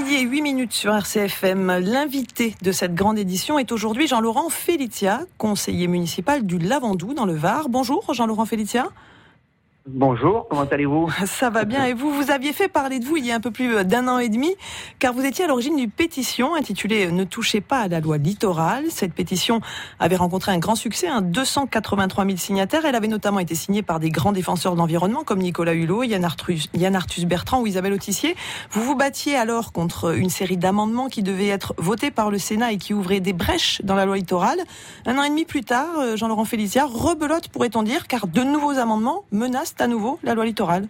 12h08 sur RCFM. L'invité de cette grande édition est aujourd'hui Jean-Laurent Félitia, conseiller municipal du Lavandou dans le Var. Bonjour Jean-Laurent Félitia. Bonjour, comment allez-vous ? Ça va bien, et vous ? Vous aviez fait parler de vous il y a un peu plus d'1 an et demi, car vous étiez à l'origine d'une pétition intitulée « Ne touchez pas à la loi littorale ». Cette pétition avait rencontré un grand succès, 283 000 signataires. Elle avait notamment été signée par des grands défenseurs de l'environnement comme Nicolas Hulot, Yann Arthus Bertrand ou Isabelle Autissier. Vous vous battiez alors contre une série d'amendements qui devaient être votés par le Sénat et qui ouvraient des brèches dans la loi littorale. 1 an et demi plus tard, Jean-Laurent Félitia rebelote, pourrait-on dire, car de nouveaux amendements menacent à nouveau la loi littorale.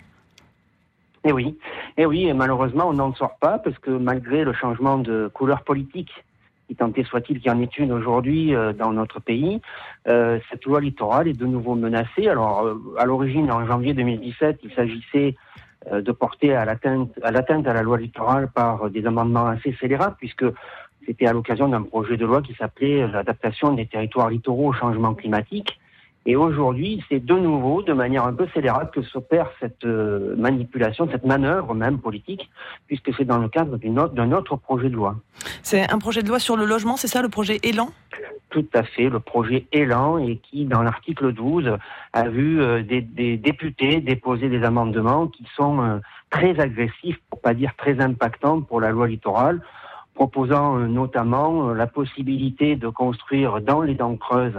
Eh oui, et malheureusement on n'en sort pas parce que malgré le changement de couleur politique, si tant est soit-il qu'il y en ait une aujourd'hui dans notre pays, cette loi littorale est de nouveau menacée. Alors à l'origine, en janvier 2017, il s'agissait de porter à l'atteinte à la loi littorale par des amendements assez scélérates, puisque c'était à l'occasion d'un projet de loi qui s'appelait l'adaptation des territoires littoraux au changement climatique. Et aujourd'hui, c'est de nouveau, de manière un peu scélérate, que s'opère cette manipulation, cette manœuvre même politique, puisque c'est dans le cadre d'un autre projet de loi. C'est un projet de loi sur le logement, c'est ça, le projet Élan ? Tout à fait, le projet Élan, et qui, dans l'article 12, a vu des députés déposer des amendements qui sont très agressifs, pour pas dire très impactants pour la loi littorale, proposant notamment la possibilité de construire dans les dents creuses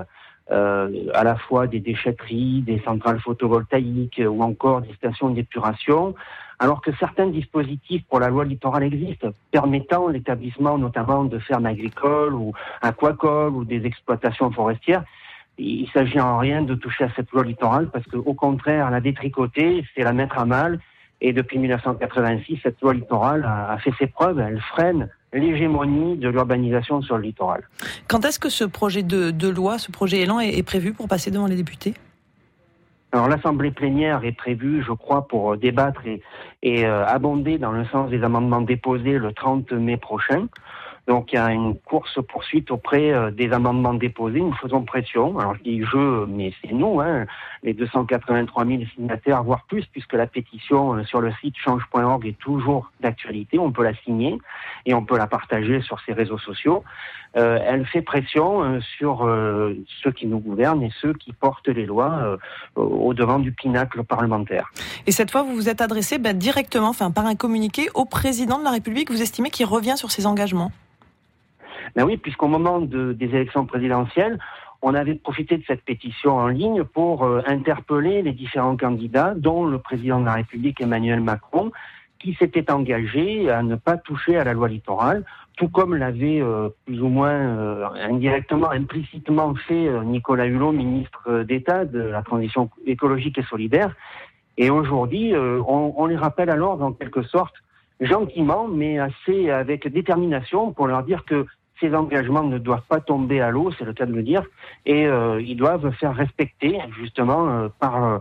à la fois des déchetteries, des centrales photovoltaïques ou encore des stations d'épuration, alors que certains dispositifs pour la loi littorale existent, permettant l'établissement notamment de fermes agricoles ou aquacoles ou des exploitations forestières. Il s'agit en rien de toucher à cette loi littorale parce qu'au contraire, la détricoter, c'est la mettre à mal. Et depuis 1986, cette loi littorale a fait ses preuves, elle freine l'hégémonie de l'urbanisation sur le littoral. Quand est-ce que ce projet de loi, ce projet Élan est prévu pour passer devant les députés ? Alors l'Assemblée plénière est prévue, je crois, pour débattre et abonder dans le sens des amendements déposés le 30 mai prochain. Donc il y a une course-poursuite auprès des amendements déposés. Nous faisons pression. Alors je dis mais c'est nous, les 283 000 signataires, voire plus, puisque la pétition sur le site change.org est toujours d'actualité. On peut la signer et on peut la partager sur ses réseaux sociaux. Elle fait pression sur ceux qui nous gouvernent et ceux qui portent les lois au devant du pinacle parlementaire. Et cette fois, vous vous êtes adressé directement, par un communiqué, au président de la République. Vous estimez qu'il revient sur ses engagements ? Ben oui, puisqu'au moment des élections présidentielles, on avait profité de cette pétition en ligne pour interpeller les différents candidats, dont le président de la République Emmanuel Macron, qui s'était engagé à ne pas toucher à la loi littorale, tout comme l'avait plus ou moins indirectement, implicitement fait Nicolas Hulot, ministre d'État de la Transition écologique et solidaire. Et aujourd'hui, on les rappelle alors, en quelque sorte, gentiment, mais assez avec détermination, pour leur dire que ces engagements ne doivent pas tomber à l'eau, c'est le cas de le dire, et ils doivent faire respecter, justement, par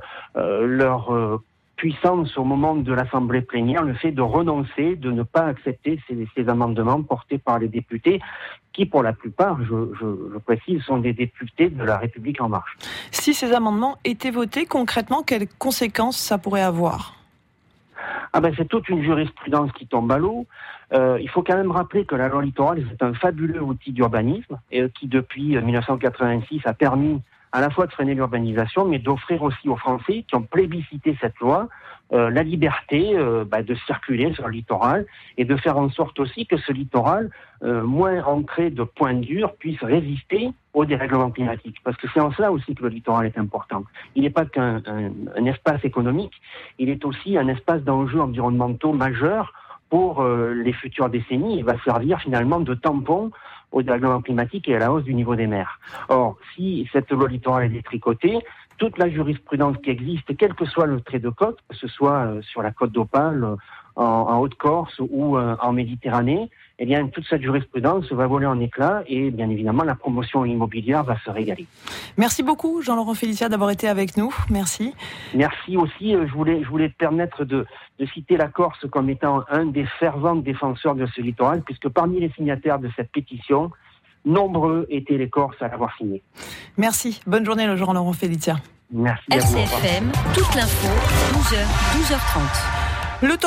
leur puissance au moment de l'Assemblée plénière, le fait de renoncer, de ne pas accepter ces amendements portés par les députés, qui, pour la plupart, je précise, sont des députés de la République En Marche. Si ces amendements étaient votés, concrètement, quelles conséquences ça pourrait avoir ? C'est toute une jurisprudence qui tombe à l'eau. Il faut quand même rappeler que la loi littorale, c'est un fabuleux outil d'urbanisme et qui, depuis 1986, a permis à la fois de freiner l'urbanisation, mais d'offrir aussi aux Français qui ont plébiscité cette loi la liberté de circuler sur le littoral et de faire en sorte aussi que ce littoral, moins ancré de points durs, puisse résister au dérèglement climatique. Parce que c'est en cela aussi que le littoral est important. Il n'est pas qu'un espace économique, il est aussi un espace d'enjeux environnementaux majeurs pour les futures décennies. Il va servir finalement de tampon au dérèglement climatique et à la hausse du niveau des mers. Or, si cette loi littorale est détricotée, toute la jurisprudence qui existe, quel que soit le trait de côte, que ce soit sur la côte d'Opale, en Haute-Corse ou en Méditerranée, eh bien, toute cette jurisprudence va voler en éclats et, bien évidemment, la promotion immobilière va se régaler. Merci beaucoup, Jean-Laurent Félitia, d'avoir été avec nous. Merci. Merci aussi. Je voulais permettre de citer la Corse comme étant un des fervents défenseurs de ce littoral, puisque parmi les signataires de cette pétition, nombreux étaient les Corses à l'avoir signé. Merci. Bonne journée, Jean-Laurent Félitia. Merci à vous. RCFM, toute l'info, 12h, 12h30.